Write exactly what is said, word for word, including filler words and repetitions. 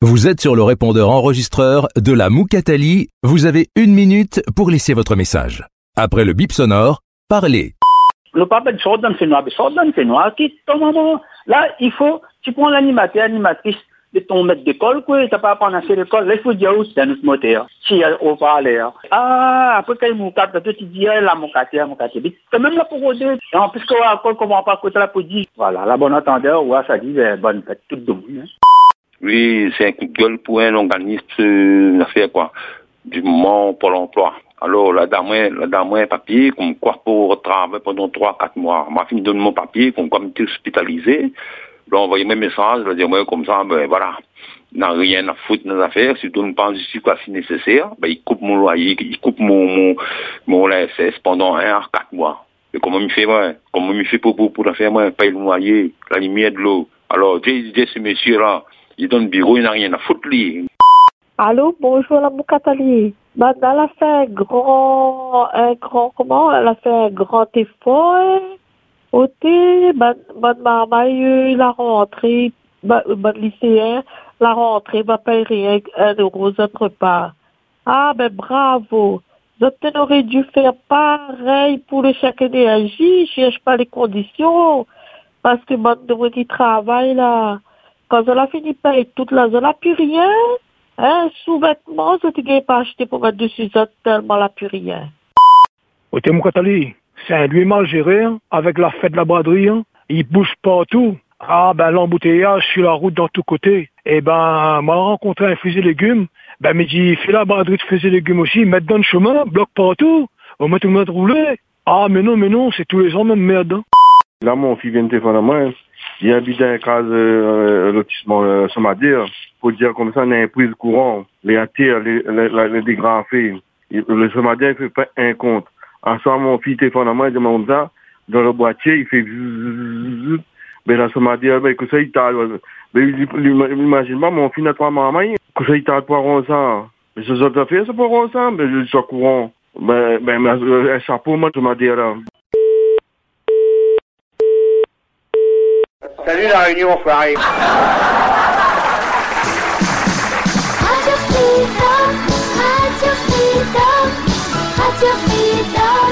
Vous êtes sur le répondeur enregistreur de la Moukatali. Vous avez une minute pour laisser votre message. Après le bip sonore, parlez. Le papa de sort dans le noir, sort dans le noir, qui tombe. Là, il faut, tu prends l'animateur, l'animatrice de ton maître d'école, quoi, t'as pas à prendre à faire l'école, là, il faut dire où c'est notre moteur, si on parle. Ah, après, quand il m'a capté, tu dis, là, mon quartier, mon quartier. C'est même là pour aider. En plus, qu'on va comment pas côté la police. Voilà, la bonne entendeur, ouais, ça dit, bonne fête, tout le monde. Oui, c'est un coup de gueule pour un organisme, une affaire, quoi, du moment pour l'emploi. Alors, la dame, la dame, un papier, comme quoi pour travailler pendant trois, quatre mois. Ma fille me donne mon papier, comme quoi m'était hospitalisé. Là, envoyer mes messages, je dire, moi, comme ça, ben, voilà. Il n'a rien à foutre dans les affaires. Si je donne pas en justice, quoi, si nécessaire, ben, il coupe mon loyer, il coupe mon, mon, mon L S S pendant un à quatre mois. Et comment il fait, moi? Comment il fait pour, pour, pour la faire, moi? Paye le loyer, la lumière de l'eau. Alors, j'ai dit, ce monsieur-là, il donne le bureau, il n'a rien à foutre, lui. Allô, bonjour, la Moukatali. Madame, elle a fait un grand, un grand, comment? Elle a fait un grand effort. Ok, madame Marmaille, la rentrée, madame lycéen, la rentrée, va payer rien, un euro, autre part. Ah, ben, bravo. Vous auriez dû faire pareil pour le chèque énergie, je cherche pas les conditions. Parce que madame qui travaille, là, quand elle a fini de payer toute la zone, elle n'a plus rien. Un sous-vêtement, je ne pas acheté pour mettre dessus, tellement elle n'a plus rien. Ok, Moukatali, c'est un lui mal géré, hein, avec la fête de la braderie, hein. Il bouge partout. Ah, ben, l'embouteillage sur la route dans tous côtés. Et ben, m'a rencontré un fusil légumes. Ben, me dit, fais la braderie de fusil légumes aussi, mettre dans le chemin, bloque partout. On met tout le monde rouler. Ah, mais non, mais non, c'est tous les gens même merde, hein. Là, mon fils vient de téléphoner à moi. Il habite dans un case euh, lotissement euh, Somadir. Pour dire comme ça, on a un prise courant. Les attires, les, les, les, les dégrafés. Le Somadir, il fait pas un compte. En soir, mon fils téléphone à moi, il demande ça. Dans le boîtier, il fait zzzz. Mais la Somadir, ben, que ça, il t'a, mais imagine pas, mon fils n'a pas maman. Que ça, il t'a pas rond ça. Mais ce autres affaires, c'est pas rond ça. Mais je suis au courant. Ben, ben, un chapeau, moi, Somadir, là. Salut la Réunion, frère. Radio Freedom, Radio Freedom, Radio Freedom.